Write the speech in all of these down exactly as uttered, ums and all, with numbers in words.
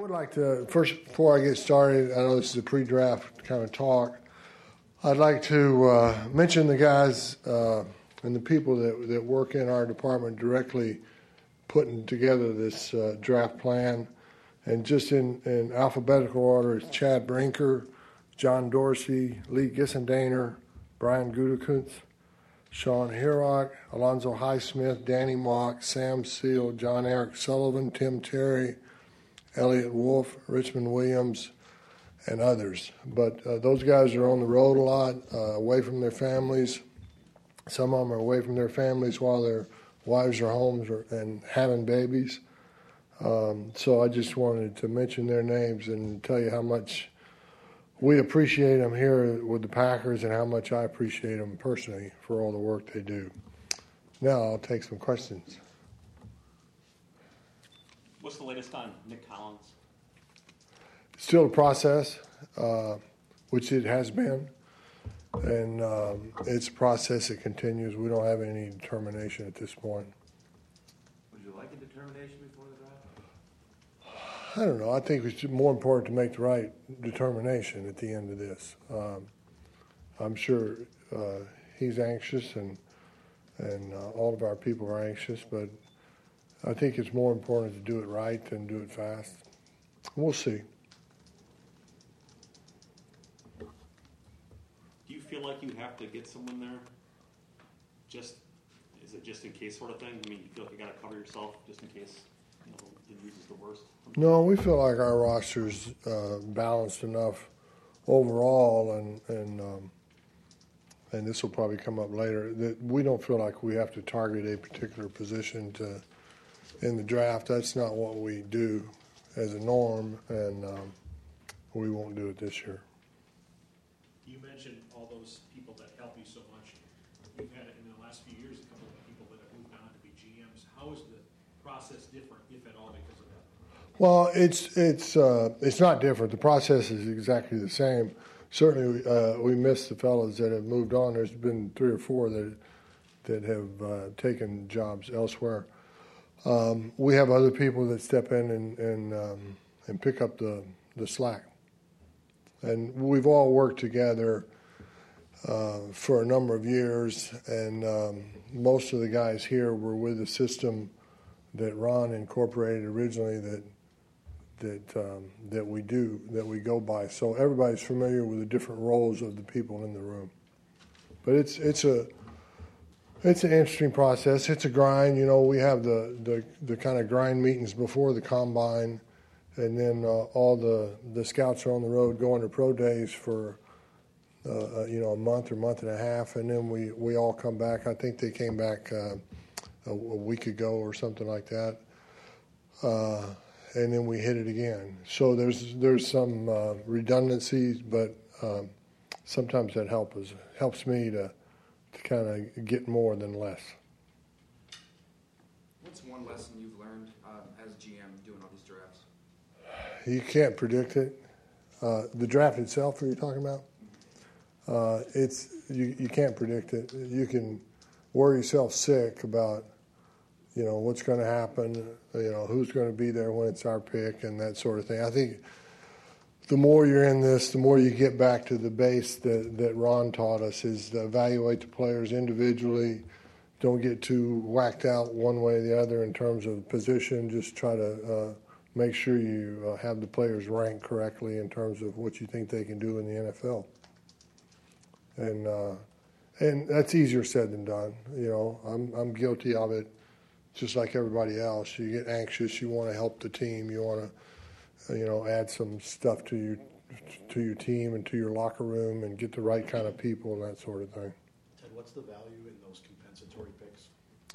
would like to, first, before I get started, I know this is a pre-draft kind of talk, I'd like to uh, mention the guys uh, and the people that, that work in our department directly putting together this uh, draft plan. And just in, in alphabetical order, it's Chad Brinker, John Dorsey, Lee Gissendaner, Brian Gutekunst, Sean Herock, Alonzo Highsmith, Danny Mock, Sam Seal, John Eric Sullivan, Tim Terry, Elliot Wolf, Richmond Williams, and others. But uh, those guys are on the road a lot, uh, away from their families. Some of them are away from their families while their wives are home or, and having babies. Um, so I just wanted to mention their names and tell you how much we appreciate them here with the Packers and how much I appreciate them personally for all the work they do. Now I'll take some questions. What's the latest on Nick Collins? Still a process, uh, which it has been, and um, it's a process that continues. We don't have any determination at this point. Would you like a determination before the draft? I don't know. I think it's more important to make the right determination at the end of this. Um, I'm sure uh, he's anxious, and and uh, all of our people are anxious, but I think it's more important to do it right than do it fast. We'll see. Do you feel like you have to get someone there? Just is it just in case sort of thing? I mean, you feel like you got to cover yourself just in case, you know, the news is the worst? No, we feel like our roster's uh, balanced enough overall, and and um, and this will probably come up later, that we don't feel like we have to target a particular position to in the draft. That's not what we do as a norm, and um, we won't do it this year. You mentioned all those people that help you so much. You've had, in the last few years, a couple of people that have moved on to be G Ms. How is the process different, if at all, because of that? Well, it's it's uh, it's not different. The process is exactly the same. Certainly, uh, we miss the fellows that have moved on. There's been three or four that that have uh, taken jobs elsewhere. Um, we have other people that step in and and, um, and pick up the, the slack. And we've all worked together uh, for a number of years, and um, most of the guys here were with the system that Ron incorporated originally that that um, that we do, that we go by. So everybody's familiar with the different roles of the people in the room. But it's it's a It's an interesting process. It's a grind. You know, we have the, the, the kind of grind meetings before the combine, and then uh, all the, the scouts are on the road going to pro days for, uh, you know, a month or month and a half, and then we, we all come back. I think they came back uh, a, a week ago or something like that, uh, and then we hit it again. So there's there's some uh, redundancies, but um, sometimes that helps us helps me to. to kind of get more than less. What's one lesson you've learned uh, as G M doing all these drafts? You can't predict it. Uh, the draft itself, are you talking about? Uh, it's you, you can't predict it. You can worry yourself sick about, you know, what's going to happen, you know, who's going to be there when it's our pick and that sort of thing. I think the more you're in this, the more you get back to the base that, that Ron taught us, is to evaluate the players individually. Don't get too whacked out one way or the other in terms of position. Just try to uh, make sure you uh, have the players ranked correctly in terms of what you think they can do in the N F L. And uh, and that's easier said than done. You know, I'm I'm guilty of it, just like everybody else. You get anxious. You want to help the team. You want to you know, add some stuff to your to your team and to your locker room and get the right kind of people and that sort of thing. Ted, what's the value in those compensatory picks?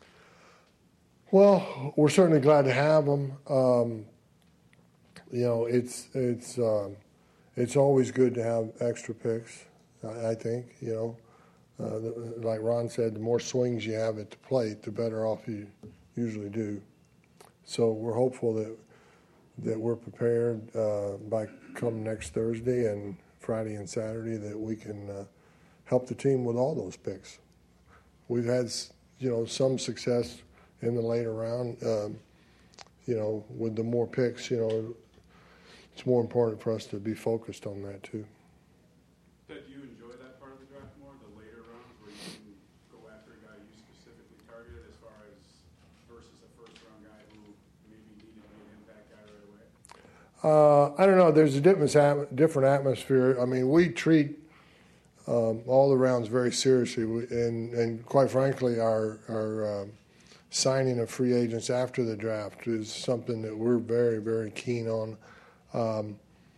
Well, we're certainly glad to have them. Um, you know, it's it's um, it's always good to have extra picks. I, I think you know, uh, the, like Ron said, the more swings you have at the plate, the better off you usually do. So we're hopeful that. that we're prepared uh, by come next Thursday and Friday and Saturday that we can uh, help the team with all those picks. We've had, you know, some success in the later round, um, you know, with the more picks, you know. it's more important for us to be focused on that too. Ted, do you enjoy that part of the draft more, the later rounds where you can go after a guy you specifically targeted as far as versus a first round guy who maybe needed to be an impact guy right away? Uh, I don't know. There's a different atm- different atmosphere. I mean, we treat um, all the rounds very seriously, we, and and quite frankly, our our um, signing of free agents after the draft is something that we're very very keen on. Um,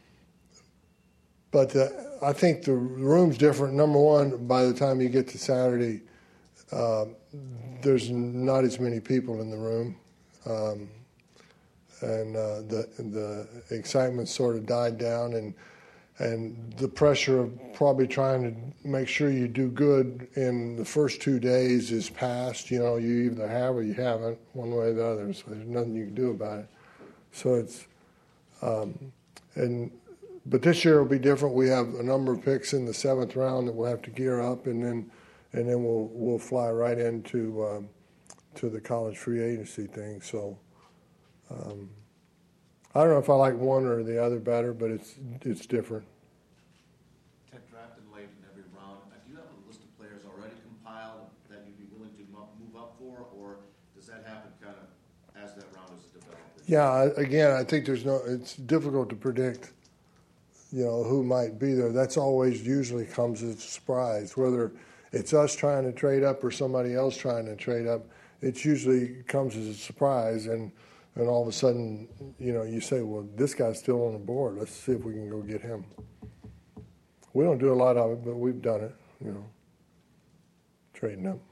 but uh, I think the room's different. Number one, by the time you get to Saturday, uh, there's not as many people in the room. Um, and uh, the the excitement sort of died down, and and the pressure of probably trying to make sure you do good in the first two days is past. You know, you either have or you haven't, one way or the other. So there's nothing you can do about it. So it's um, and but this year will be different. We have a number of picks in the seventh round that we'll have to gear up, and then and then we'll we'll fly right into um, to the college free agency thing. So. Um, I don't know if I like one or the other better, but it's it's different. Ted, drafted late in every round. Uh, Do you have a list of players already compiled that you'd be willing to mo- move up for, or does that happen kind of as that round is developed? Yeah, I- again, I think there's no. It's difficult to predict, you know, who might be there. That's always usually comes as a surprise, whether it's us trying to trade up or somebody else trying to trade up. It usually comes as a surprise, and. And all of a sudden, you know, you say, well, this guy's still on the board. Let's see if we can go get him. We don't do a lot of it, but we've done it, you know, trading up.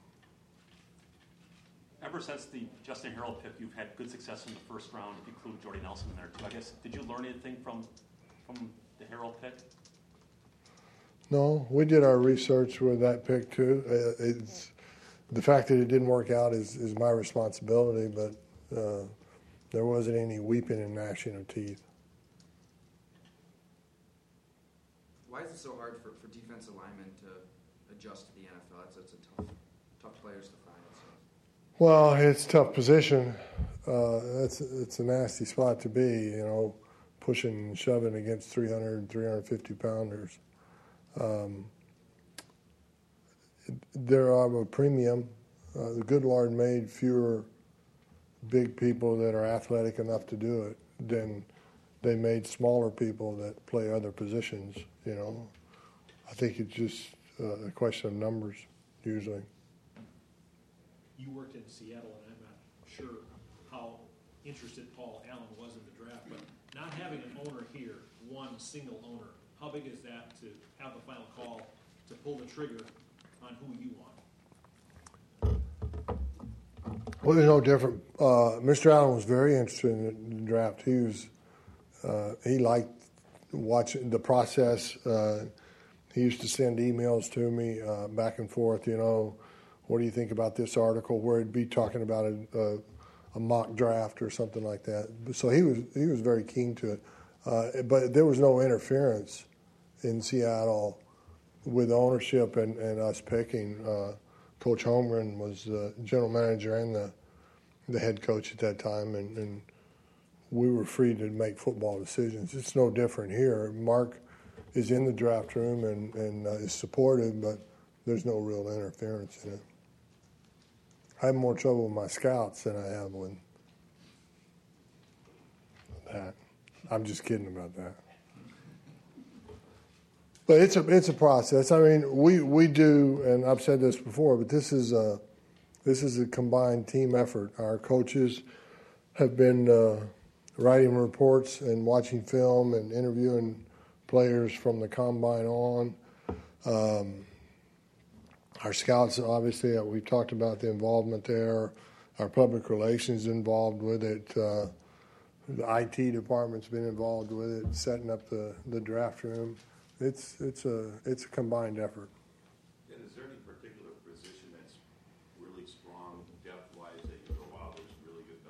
Ever since the Justin Harrell pick, you've had good success in the first round, if you include Jordy Nelson in there too. I guess, did you learn anything from from the Harrell pick? No, we did our research with that pick too. Uh, it's, the fact that it didn't work out is, is my responsibility, but uh, there wasn't any weeping and gnashing of teeth. Why is it so hard for, for defensive linemen to adjust to the N F L? It's, it's a tough, tough players to find. So. Well, it's a tough position. Uh, that's it's a nasty spot to be, you know, pushing and shoving against three hundred, three fifty pounders. Um, there are a premium. Uh, the good Lord made fewer big people that are athletic enough to do it than they made smaller people that play other positions, you know. I think it's just uh, a question of numbers, usually. You worked in Seattle, and I'm not sure how interested Paul Allen was in the draft, but not having an owner here, one single owner, how big is that to have the final call to pull the trigger on who you want? Well, there's no different. Uh, Mister Allen was very interested in the draft. He was, uh, he liked watching the process. Uh, he used to send emails to me uh, back and forth, you know, what do you think about this article, where he'd be talking about a, a, a mock draft or something like that. So he was he was very keen to it. Uh, but there was no interference in Seattle with ownership and, and us picking. Uh, Coach Holmgren was the general manager and the the head coach at that time, and, and we were free to make football decisions. It's no different here. Mark is in the draft room and, and uh, is supportive, but there's no real interference in it. I have more trouble with my scouts than I have with that. I'm just kidding about that. But it's a it's a process. I mean, we, we do, and I've said this before, but this is a this is a combined team effort. Our coaches have been uh, writing reports and watching film and interviewing players from the combine on. Um, our scouts, obviously, uh, we've talked about the involvement there. Our public relations involved with it. Uh, the I T department's been involved with it, setting up the, the draft room. It's it's a it's a combined effort. And is there any particular position that's really strong depth-wise that you go, wow, there's really good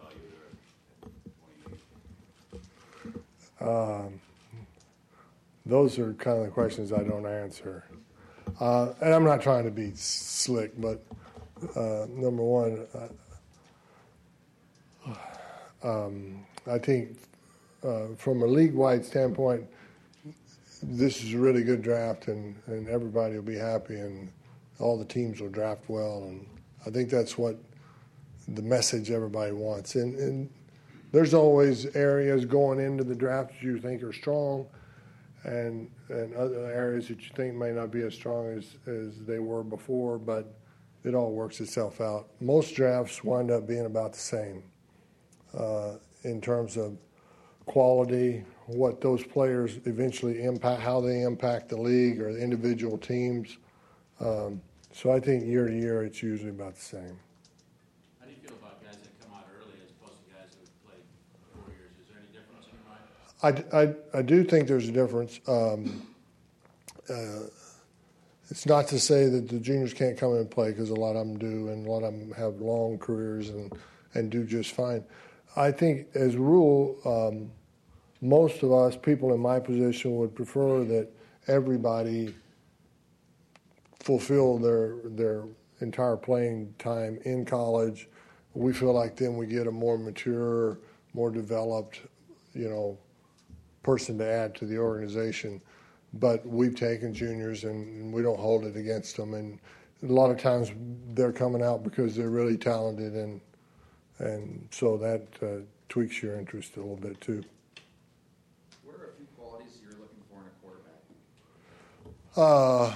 value there? Um, those are kind of the questions I don't answer. Uh, and I'm not trying to be slick, but uh, number one, uh, um, I think uh, from a league-wide standpoint, this is a really good draft, and, and everybody will be happy, and all the teams will draft well, and I think that's what the message everybody wants. And, and there's always areas going into the draft that you think are strong, and and other areas that you think may not be as strong as, as they were before, but it all works itself out. Most drafts wind up being about the same uh, in terms of quality, what those players eventually impact, how they impact the league or the individual teams. Um, so I think year to year it's usually about the same. How do you feel about guys that come out early as opposed to guys who have played four years? Is there any difference in your mind? I, I, I do think there's a difference. Um, uh, it's not to say that the juniors can't come in and play, because a lot of them do, and a lot of them have long careers and, and do just fine. I think as a rule, um, most of us, people in my position, would prefer that everybody fulfill their their entire playing time in college. We feel like then we get a more mature, more developed, you know, person to add to the organization. But we've taken juniors and we don't hold it against them. And a lot of times they're coming out because they're really talented, and and so that uh, tweaks your interest a little bit too. What are a few qualities you're looking for in a quarterback? Uh,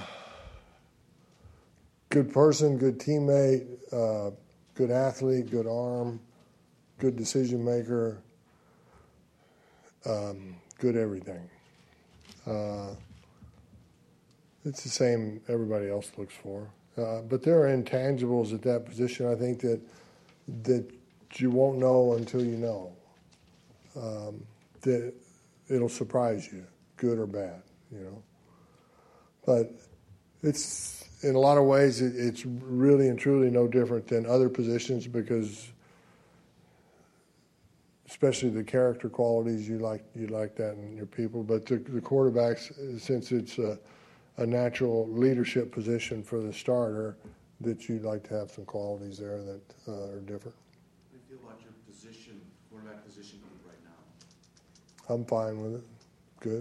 good person, good teammate, uh, good athlete, good arm, good decision maker, um, good everything. Uh, it's the same everybody else looks for. Uh, but there are intangibles at that position, I think, that that you won't know until you know. Um, that it'll surprise you, good or bad, you know. But it's, in a lot of ways, it, it's really and truly no different than other positions, because especially the character qualities, you like you like that in your people. But the, the quarterbacks, since it's a, a natural leadership position for the starter, that you'd like to have some qualities there that uh, are different. How do you feel about your position, quarterback position group right now? I'm fine with it. Good.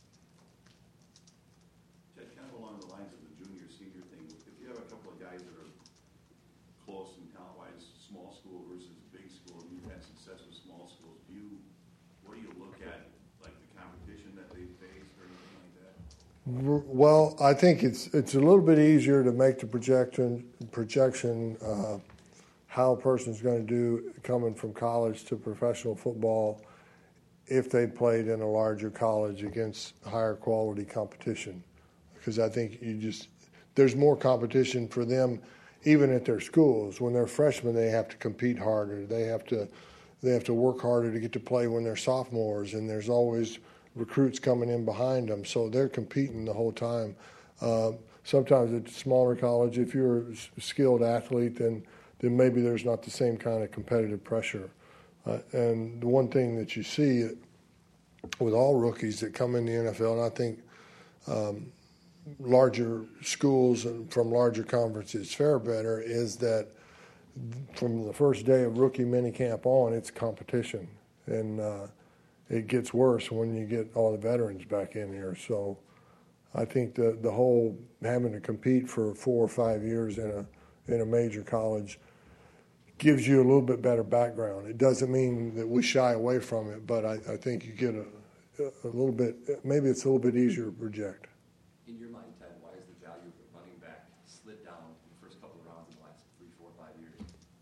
Ted, kind of along the lines of the junior senior thing, if you have a couple of guys that are close and talent-wise, small school versus big school, and you've had success with small schools, do you, what do you look at, like the competition that they face or anything like that? Well, I think it's it's a little bit easier to make the projection projection uh, how a person's going to do coming from college to professional football if they played in a larger college against higher quality competition, because I think you just there's more competition for them even at their schools. When they're freshmen, they have to compete harder. They have to they have to work harder to get to play when they're sophomores, and there's always recruits coming in behind them, so they're competing the whole time. Uh, sometimes at a smaller college, if you're a skilled athlete, then then maybe there's not the same kind of competitive pressure. Uh, and the one thing that you see with all rookies that come in the N F L, and I think um, larger schools and from larger conferences fare better, is that from the first day of rookie minicamp on, it's competition. And uh, it gets worse when you get all the veterans back in here. So I think the the whole having to compete for four or five years in a in a major college gives you a little bit better background. It doesn't mean that we shy away from it, but I, I think you get a, a little bit, maybe it's a little bit easier to project. In your mind, Ted, why is the value of running back slid down in the first couple of rounds in the last three, four, five years?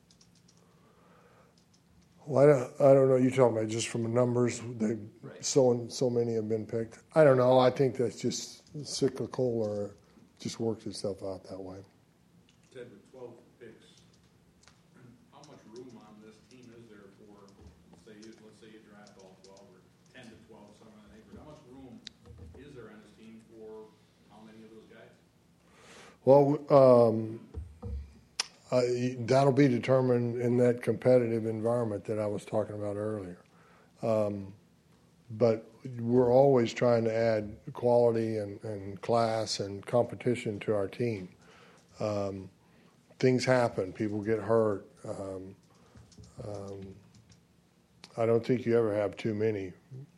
Well, I don't, I don't know. You talking about just from numbers? They, Right. so so many have been picked. I don't know. I think that's just cyclical, or just works itself out that way. Ted, with twelve picks, how much room on this team is there for, let's say, you, let's say you draft all twelve, or ten to twelve, somewhere in that neighborhood, how much room is there on this team for how many of those guys? Well, um, I, that'll be determined in that competitive environment that I was talking about earlier. Um, but we're always trying to add quality and, and class and competition to our team. Um, things happen. People get hurt. Um, um, I don't think you ever have too many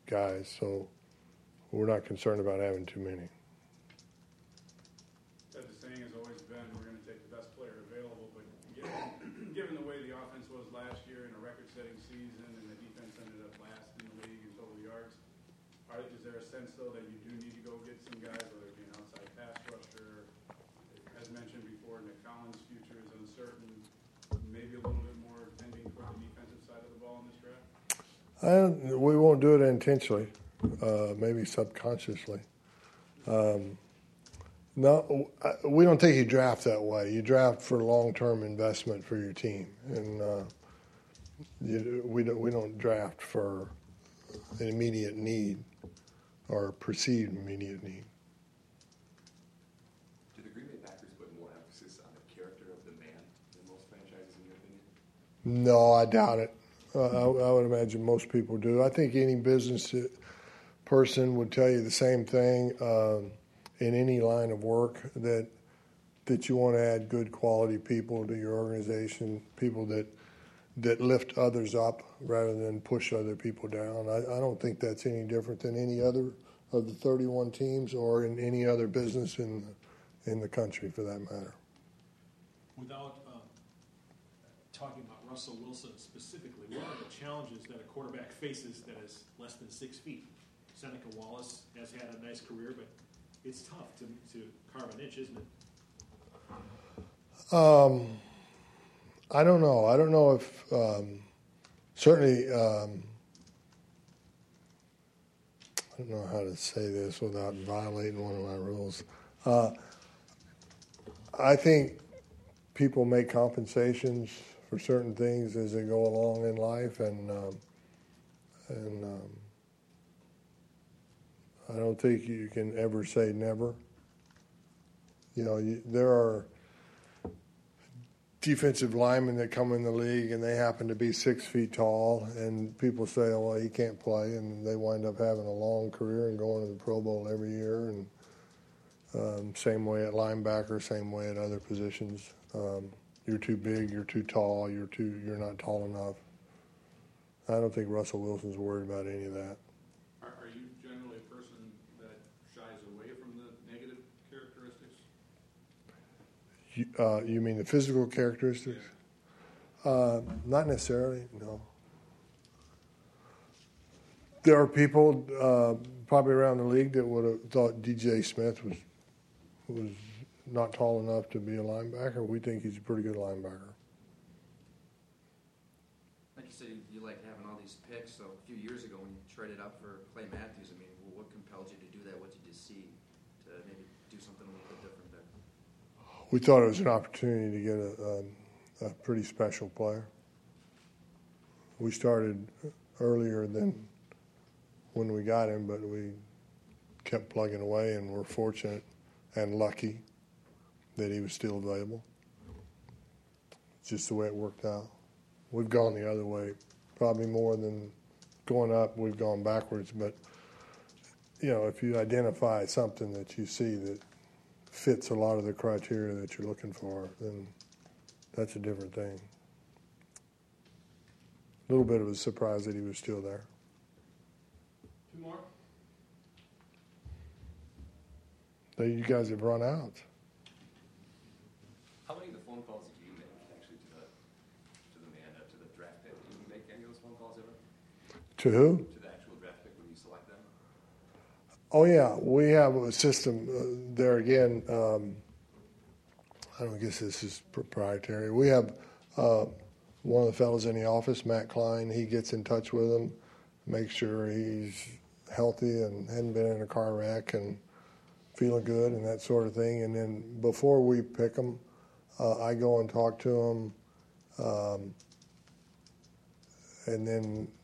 guys, so we're not concerned about having too many. Ted, the saying has always been, we're gonna take the best player available, but given, given the way the offense was last year in a record-setting season and the defense ended up last in the league in total yards, are, is there a sense though that you do need to go get some guys, whether it be an outside pass rusher? As mentioned before, Nick Collins' future is uncertain, maybe a little bit more tending toward the defensive side of the ball in this draft? I don't, we won't do it intentionally, uh, maybe subconsciously. Um, no, I- we don't think you draft that way. You draft for long-term investment for your team, and uh, you, we don't we don't draft for an immediate need or perceived immediate need. Do the Green Bay Packers put more emphasis on the character of the man than most franchises, in your opinion? No, I doubt it. Uh, I, I would imagine most people do. I think any business person would tell you the same thing um, in any line of work, that that you want to add good quality people to your organization, people that that lift others up rather than push other people down. I, I don't think that's any different than any other of the thirty-one teams or in any other business in the, in the country, for that matter. Without um, talking about Russell Wilson specifically, what are the challenges that a quarterback faces that is less than six feet? Seneca Wallace has had a nice career, but it's tough to, to carve an inch, isn't it? Um, I don't know. I don't know if um, certainly. Um, I don't know how to say this without violating one of my rules. Uh, I think people make compensations for certain things as they go along in life, and um, and um, I don't think you can ever say never. You know, you, there are defensive linemen that come in the league and they happen to be six feet tall, and people say, oh, well, he can't play, and they wind up having a long career and going to the Pro Bowl every year. And um, same way at linebacker, same way at other positions. Um, you're too big, you're too tall, you're too, you're not tall enough. I don't think Russell Wilson's worried about any of that. Are, are you generally a person that shies away from the negative characteristics? You, uh, you mean the physical characteristics? Uh, not necessarily, no. There are people uh, probably around the league that would have thought D J Smith was was not tall enough to be a linebacker. We think he's a pretty good linebacker. Like you said, you, you like having all these picks. So a few years ago when you traded up for Clay Matthews, I mean, well, what compelled you to do that? What did you see to maybe do something a little bit different there? We thought it was an opportunity to get a, um, a pretty special player. We started earlier than when we got him, but we kept plugging away, and we're fortunate and lucky that he was still available. It's just the way it worked out. We've gone the other way, probably more than going up. We've gone backwards, but you know, if you identify something that you see that fits a lot of the criteria that you're looking for, then that's a different thing. A little bit of a surprise that he was still there. Two more? So you guys have run out. How many of the phone calls did you make actually to the to the man uh, to the draft pick? Did you make any of those phone calls ever? To who? To the actual draft pick when you select them? Oh, yeah. We have a system uh, there again. Um, I don't guess this is proprietary. We have uh, one of the fellows in the office, Matt Klein. He gets in touch with him, makes sure he's healthy and hadn't been in a car wreck and feeling good and that sort of thing. And then before we pick him, uh, I go and talk to him. Um, and then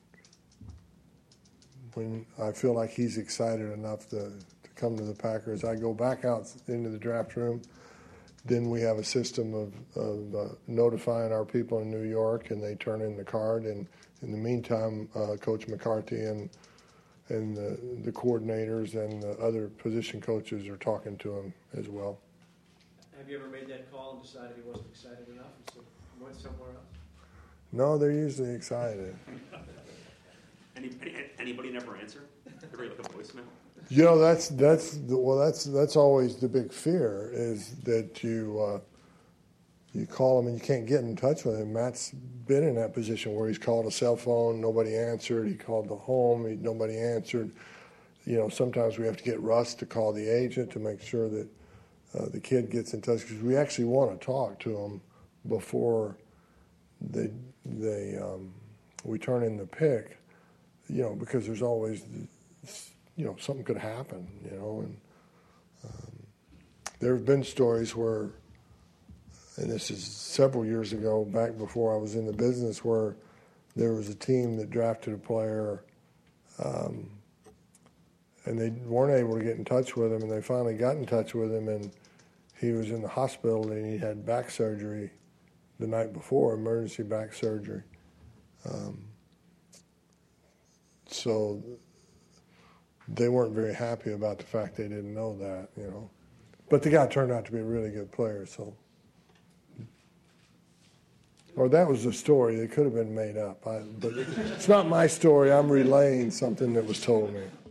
when I feel like he's excited enough to, to come to the Packers, I go back out into the draft room. Then we have a system of, of uh, notifying our people in New York, and they turn in the card. And in the meantime, uh, Coach McCarthy and and the, the coordinators and the other position coaches are talking to him as well. Have you ever made that call and decided he wasn't excited enough and so went somewhere else? No, they're usually excited. Any, any, anybody never answer? Ever get like a voicemail? You know, that's that's the, well, that's that's always the big fear is that you uh, you call him and you can't get in touch with him. Matt's been in that position where he's called a cell phone, nobody answered. He called the home, he, nobody answered. You know, sometimes we have to get Russ to call the agent to make sure that uh, the kid gets in touch because we actually want to talk to him before they they um, we turn in the pick. You know, because there's always. You know, something could happen, you know, and um, there have been stories where, and this is several years ago, back before I was in the business, where there was a team that drafted a player um, and they weren't able to get in touch with him, and they finally got in touch with him, and he was in the hospital and he had back surgery the night before, emergency back surgery. Um, so... They weren't very happy about the fact they didn't know that, you know. But the guy turned out to be a really good player, so. Or that was a story that could have been made up. I, but it's not my story. I'm relaying something that was told me.